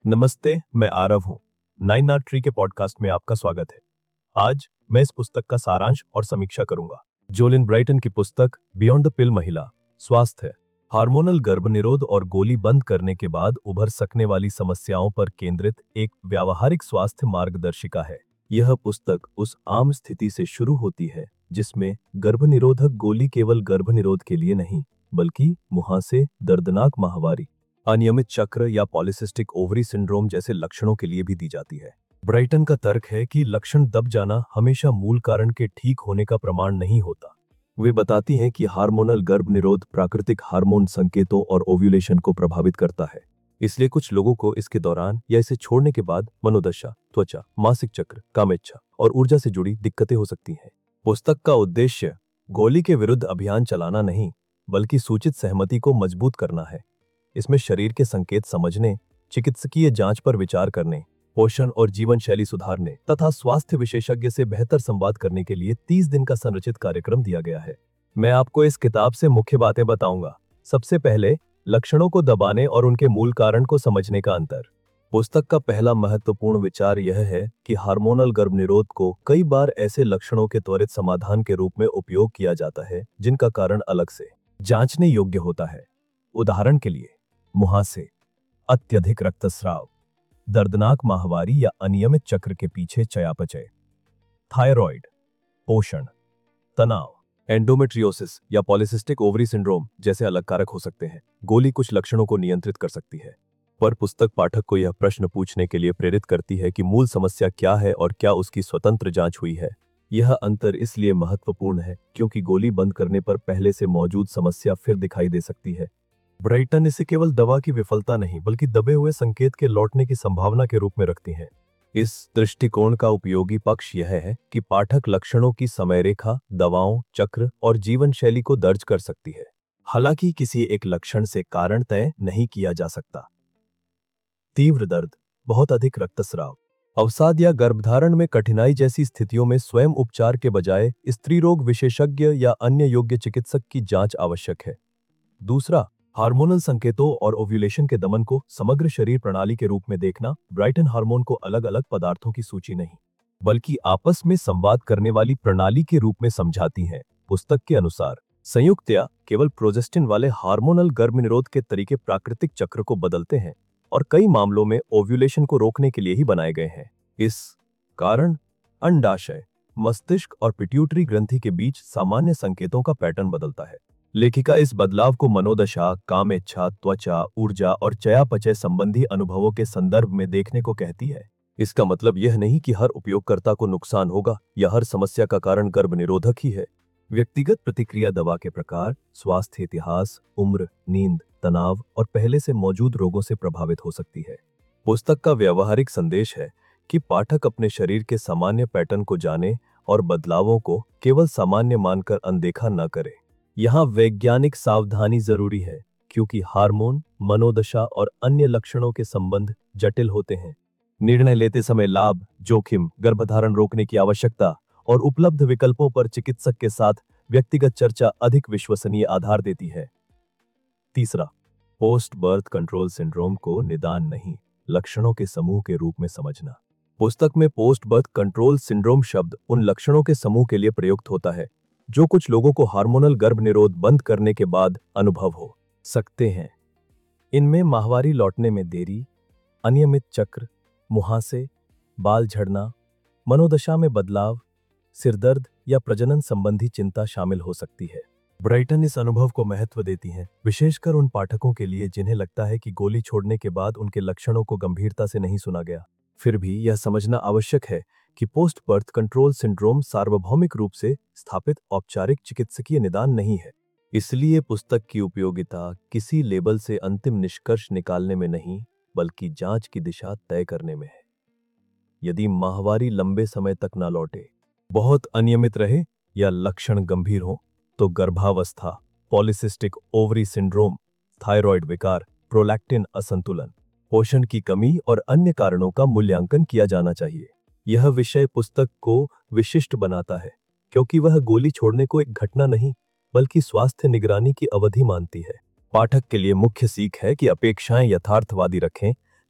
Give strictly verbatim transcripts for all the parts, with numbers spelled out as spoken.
नमस्ते, मैं आरव हूँ। नाइन आर्ट ट्री के पॉडकास्ट में आपका स्वागत है। आज मैं इस पुस्तक का सारांश और समीक्षा करूंगा। जोलिन ब्राइटन की पुस्तक बियॉन्ड द पिल महिला स्वास्थ्य, हार्मोनल गर्भनिरोध और गोली बंद करने के बाद उभर सकने वाली समस्याओं पर केंद्रित एक व्यावहारिक स्वास्थ्य मार्गदर्शिका है। यह पुस्तक उस आम स्थिति से शुरू होती है जिसमें गर्भनिरोधक गोली केवल गर्भनिरोध के लिए नहीं, बल्कि मुहासे, दर्दनाक माहवारी, अनियमित चक्र या पॉलिसिस्टिक ओवरी सिंड्रोम जैसे लक्षणों के लिए भी दी जाती है। ब्राइटन का तर्क है कि लक्षण दब जाना हमेशा मूल कारण के ठीक होने का प्रमाण नहीं होता। वे बताती हैं कि हार्मोनल गर्भनिरोध प्राकृतिक हार्मोन संकेतों और ओव्यूलेशन को प्रभावित करता है, इसलिए कुछ लोगों को इसके दौरान या इसे छोड़ने के बाद मनोदशा, त्वचा, मासिक चक्र, कामेच्छा और ऊर्जा से जुड़ी दिक्कतें हो सकती हैं। पुस्तक का उद्देश्य गोली के विरुद्ध अभियान चलाना नहीं, बल्कि सूचित सहमति को मजबूत करना है। इसमें शरीर के संकेत समझने, चिकित्सकीय जांच पर विचार करने, पोषण और जीवन शैली सुधारने तथा स्वास्थ्य विशेषज्ञ से बेहतर संवाद करने के लिए तीस दिन का संरचित कार्यक्रम दिया गया है। मैं आपको इस किताब से मुख्य बातें बताऊंगा। सबसे पहले, लक्षणों को दबाने और उनके मूल कारण को समझने का अंतर। पुस्तक का पहला महत्वपूर्ण विचार यह है कि हार्मोनल गर्भनिरोध को कई बार ऐसे लक्षणों के त्वरित समाधान के रूप में उपयोग किया जाता है जिनका कारण अलग से जांचने योग्य होता है। उदाहरण के लिए, मुहासे, अत्यधिक रक्तस्राव, दर्दनाक माहवारी या अनियमित चक्र के पीछे चयापचय, थायराइड, पोषण, तनाव, एंडोमेट्रियोसिस या पॉलिसिस्टिक ओवरी सिंड्रोम जैसे अलग कारक हो सकते हैं। गोली कुछ लक्षणों को नियंत्रित कर सकती है, पर पुस्तक पाठक को यह प्रश्न पूछने के लिए प्रेरित करती है कि मूल समस्या क्या है और क्या उसकी स्वतंत्र जांच हुई है। यह अंतर इसलिए महत्वपूर्ण है क्योंकि गोली बंद करने पर पहले से मौजूद समस्या फिर दिखाई दे सकती है। ब्राइटन इसे केवल दवा की विफलता नहीं, बल्कि दबे हुए संकेत के लौटने की संभावना के रूप में रखती हैं। इस दृष्टिकोण का उपयोगी पक्ष यह है कि पाठक लक्षणों की समयरेखा, दवाओं, चक्र और जीवन शैली को दर्ज कर सकती है। हालांकि किसी एक लक्षण से कारण तय नहीं किया जा सकता। तीव्र दर्द, बहुत अधिक रक्तस्राव, अवसाद या गर्भधारण में कठिनाई जैसी स्थितियों में स्वयं उपचार के बजाय स्त्री रोग विशेषज्ञ या अन्य योग्य चिकित्सक की जांच आवश्यक है। दूसरा, हार्मोनल संकेतों और ओव्यूलेशन के दमन को समग्र शरीर प्रणाली के रूप में देखना। ब्राइटन हार्मोन को अलग अलग पदार्थों की सूची नहीं, बल्कि आपस में संवाद करने वाली प्रणाली के रूप में समझाती हैं। पुस्तक के अनुसार संयुक्त या केवल प्रोजेस्टिन वाले हार्मोनल गर्भनिरोध के तरीके प्राकृतिक चक्र को बदलते हैं और कई मामलों में ओव्यूलेशन को रोकने के लिए ही बनाए गए हैं। इस कारण अंडाशय, मस्तिष्क और पिट्यूटरी ग्रंथि के बीच सामान्य संकेतों का पैटर्न बदलता है। लेखिका इस बदलाव को मनोदशा, कामेच्छा, त्वचा, ऊर्जा और चयापचय संबंधी अनुभवों के संदर्भ में देखने को कहती है। इसका मतलब यह नहीं कि हर उपयोगकर्ता को नुकसान होगा या हर समस्या का कारण गर्भनिरोधक ही है। व्यक्तिगत प्रतिक्रिया, दवा के प्रकार, स्वास्थ्य इतिहास, उम्र, नींद, तनाव और पहले से मौजूद रोगों से प्रभावित हो सकती है। पुस्तक का व्यावहारिक संदेश है कि पाठक अपने शरीर के सामान्य पैटर्न को जाने और बदलावों को केवल सामान्य मानकर अनदेखा न करे। यहाँ वैज्ञानिक सावधानी जरूरी है क्योंकि हार्मोन, मनोदशा और अन्य लक्षणों के संबंध जटिल होते हैं। निर्णय लेते समय लाभ, जोखिम, गर्भधारण रोकने की आवश्यकता और उपलब्ध विकल्पों पर चिकित्सक के साथ व्यक्तिगत चर्चा अधिक विश्वसनीय आधार देती है। तीसरा, पोस्ट बर्थ कंट्रोल सिंड्रोम को निदान नहीं, लक्षणों के समूह के रूप में समझना। पुस्तक में पोस्ट बर्थ कंट्रोल सिंड्रोम शब्द उन लक्षणों के समूह के लिए प्रयुक्त होता है जो कुछ लोगों को हार्मोनल गर्भनिरोध बंद करने के बाद अनुभव हो सकते हैं। इनमें माहवारी लौटने में देरी, अनियमित चक्र, मुहासे, बाल झड़ना, मनोदशा में बदलाव, सिरदर्द या प्रजनन संबंधी चिंता शामिल हो सकती है। ब्राइटन इस अनुभव को महत्व देती हैं, विशेषकर उन पाठकों के लिए जिन्हें लगता है कि गोली छोड़ने के बाद उनके लक्षणों को गंभीरता से नहीं सुना गया। फिर भी यह समझना आवश्यक है कि पोस्ट बर्थ कंट्रोल सिंड्रोम सार्वभौमिक रूप से स्थापित औपचारिक चिकित्सकीय निदान नहीं है। इसलिए पुस्तक की उपयोगिता किसी लेबल से अंतिम निष्कर्ष निकालने में नहीं, बल्कि जांच की दिशा तय करने में है। यदि माहवारी लंबे समय तक न लौटे, बहुत अनियमित रहे या लक्षण गंभीर हो, तो गर्भावस्था, पॉलिसिस्टिक ओवरी सिंड्रोम, थायराइड विकार, प्रोलैक्टिन असंतुलन, पोषण की कमी और अन्य कारणों का मूल्यांकन किया जाना चाहिए। यह विषय पुस्तक को विशिष्ट बनाता है क्योंकि वह गोली छोड़ने को एक घटना नहीं, बल्कि स्वास्थ्य निगरानी की अवधि मानती है। पाठक के लिए मुख्य सीख है कि अपेक्षाएं यथार्थवादी रखें,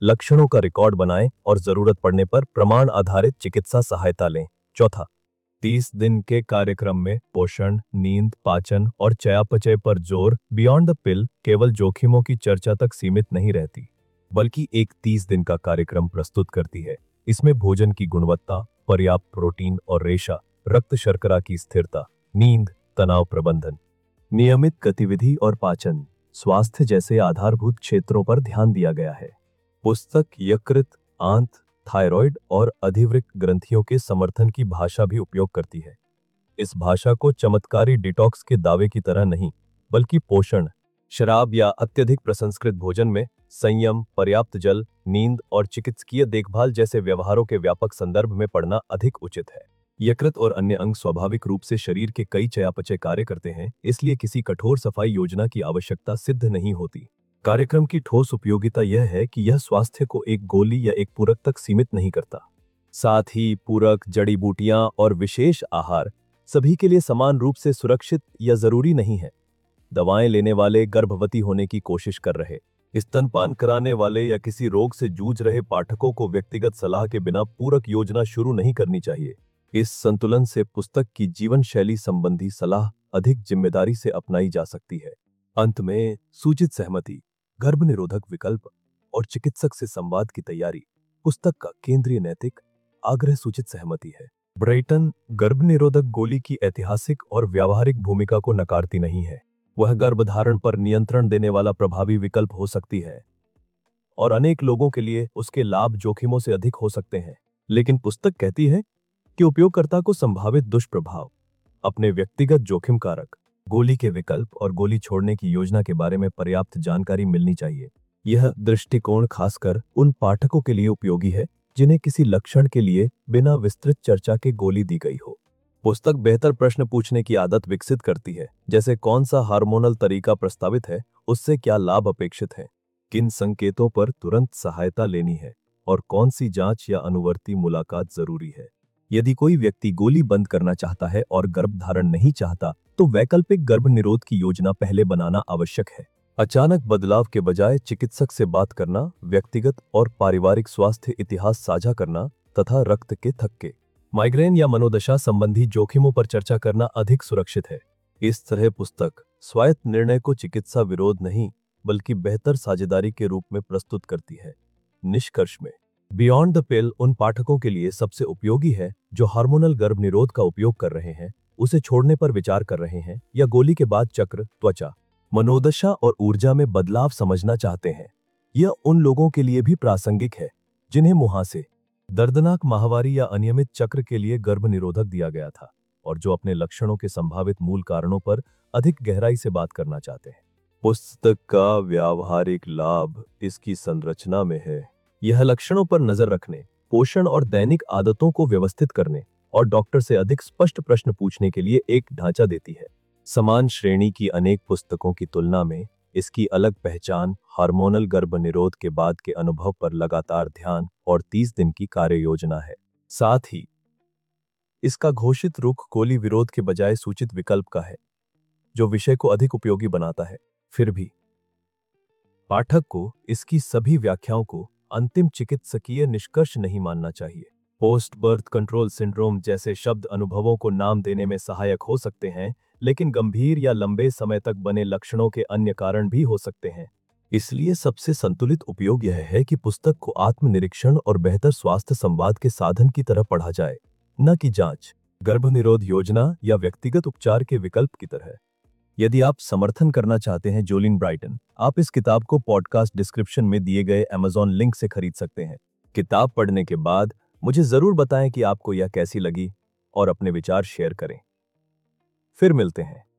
लक्षणों का रिकॉर्ड बनाएं और जरूरत पड़ने पर प्रमाण आधारित चिकित्सा सहायता लें। चौथा, तीस दिन के कार्यक्रम में पोषण, नींद, पाचन और चयापचय पर जोर बियॉन्ड द पिल केवल जोखिमों की चर्चा तक सीमित नहीं रहती, बल्कि एक तीस दिन का कार्यक्रम प्रस्तुत करती है। इसमें भोजन की गुणवत्ता, पर्याप्त प्रोटीन और रेशा, रक्त शर्करा की स्थिरता, नींद, तनाव प्रबंधन, नियमित गतिविधि और पाचन स्वास्थ्य जैसे आधारभूत क्षेत्रों पर ध्यान दिया गया है। पुस्तक यकृत, आंत, थायराइड और अधिवृक्क ग्रंथियों के समर्थन की भाषा भी उपयोग करती है। इस भाषा को चमत्कारी डिटॉक्स के दावे की तरह नहीं, बल्कि पोषण, शराब या अत्यधिक प्रसंस्कृत भोजन में संयम, पर्याप्त जल, नींद और चिकित्सकीय देखभाल जैसे व्यवहारों के व्यापक संदर्भ में पढ़ना अधिक उचित है। यकृत और अन्य अंग स्वाभाविक रूप से शरीर के कई चयापचय कार्य करते हैं, इसलिए किसी कठोर सफाई योजना की आवश्यकता सिद्ध नहीं होती। कार्यक्रम की ठोस उपयोगिता यह है कि यह स्वास्थ्य को एक गोली या एक पूरक तक सीमित नहीं करता। साथ ही पूरक, जड़ी बूटियां और विशेष आहार सभी के लिए समान रूप से सुरक्षित या जरूरी नहीं है। दवाएं लेने वाले, गर्भवती होने की कोशिश कर रहे, स्तनपान कराने वाले या किसी रोग से जूझ रहे पाठकों को व्यक्तिगत सलाह के बिना पूरक योजना शुरू नहीं करनी चाहिए। इस संतुलन से पुस्तक की जीवन शैली संबंधी सलाह अधिक जिम्मेदारी से अपनाई जा सकती है। अंत में, सूचित सहमति, गर्भनिरोधक विकल्प और चिकित्सक से संवाद की तैयारी पुस्तक का केंद्रीय नैतिक आग्रह सूचित सहमति है। ब्राइटन गर्भनिरोधक गोली की ऐतिहासिक और व्यावहारिक भूमिका को नकारती नहीं है। वह गर्भधारण पर नियंत्रण देने वाला प्रभावी विकल्प हो सकती है और अनेक लोगों के लिए उसके लाभ जोखिमों से अधिक हो सकते हैं। लेकिन पुस्तक कहती है कि उपयोगकर्ता को संभावित दुष्प्रभाव, अपने व्यक्तिगत जोखिम कारक, गोली के विकल्प और गोली छोड़ने की योजना के बारे में पर्याप्त जानकारी मिलनी चाहिए। यह दृष्टिकोण खासकर उन पाठकों के लिए उपयोगी है जिन्हें किसी लक्षण के लिए बिना विस्तृत चर्चा के गोली दी गई हो। पुस्तक बेहतर प्रश्न पूछने की आदत विकसित करती है, जैसे कौन सा हार्मोनल तरीका प्रस्तावित है, उससे क्या लाभ अपेक्षित है, किन संकेतों पर तुरंत सहायता लेनी है और कौन सी जांच या अनुवर्ती मुलाकात जरूरी है। यदि कोई व्यक्ति गोली बंद करना चाहता है और गर्भधारण नहीं चाहता, तो वैकल्पिक गर्भ निरोध की योजना पहले बनाना आवश्यक है। अचानक बदलाव के बजाय चिकित्सक से बात करना, व्यक्तिगत और पारिवारिक स्वास्थ्य इतिहास साझा करना तथा रक्त के थक्के, माइग्रेन या मनोदशा संबंधी जोखिमों पर चर्चा करना अधिक सुरक्षित है। इस तरह पुस्तक स्वायत्त निर्णय को चिकित्सा विरोध नहीं, बल्कि बेहतर साझेदारी के रूप में प्रस्तुत करती है। निष्कर्ष में, बियॉन्ड द पिल उन पाठकों के लिए सबसे उपयोगी है जो हार्मोनल गर्भ निरोध का उपयोग कर रहे हैं, उसे छोड़ने पर विचार कर रहे हैं या गोली के बाद चक्र, त्वचा, मनोदशा और ऊर्जा में बदलाव समझना चाहते हैं। यह उन लोगों के लिए भी प्रासंगिक है जिन्हें मुहासे, दर्दनाक माहवारी या अनियमित चक्र के लिए गर्भ निरोधक दिया गया था और जो अपने लक्षणों के संभावित मूल कारणों पर अधिक गहराई से बात करना चाहते हैं। पुस्तक का व्यावहारिक लाभ इसकी संरचना में है। यह लक्षणों पर नजर रखने, पोषण और दैनिक आदतों को व्यवस्थित करने और डॉक्टर से अधिक स्पष्ट प्रश्न पूछने के लिए एक ढांचा देती है। समान श्रेणी की अनेक पुस्तकों की तुलना में इसकी अलग पहचान हार्मोनल गर्भ निरोध के बाद के अनुभव पर लगातार ध्यान और तीस दिन की कार्य योजना है। साथ ही इसका घोषित रुख गोली विरोध के बजाय सूचित विकल्प का है, जो विषय को अधिक उपयोगी बनाता है। फिर भी पाठक को इसकी सभी व्याख्याओं को अंतिम चिकित्सकीय निष्कर्ष नहीं मानना चाहिए। पोस्ट बर्थ कंट्रोल सिंड्रोम जैसे शब्द अनुभवों को नाम देने में सहायक हो सकते हैं, लेकिन गंभीर या लंबे समय तक बने लक्षणों के अन्य कारण भी हो सकते हैं। इसलिए सबसे संतुलित उपयोग यह है कि पुस्तक को आत्मनिरीक्षण और बेहतर स्वास्थ्य संवाद के साधन की तरह पढ़ा जाए, न कि जांच, गर्भनिरोध योजना या व्यक्तिगत उपचार के विकल्प की तरह। यदि आप समर्थन करना चाहते हैं जोलिन ब्राइटन, आप इस किताब को पॉडकास्ट डिस्क्रिप्शन में दिए गए अमेज़न लिंक से खरीद सकते हैं। किताब पढ़ने के बाद मुझे जरूर बताएं कि आपको यह कैसी लगी और अपने विचार शेयर करें। फिर मिलते हैं।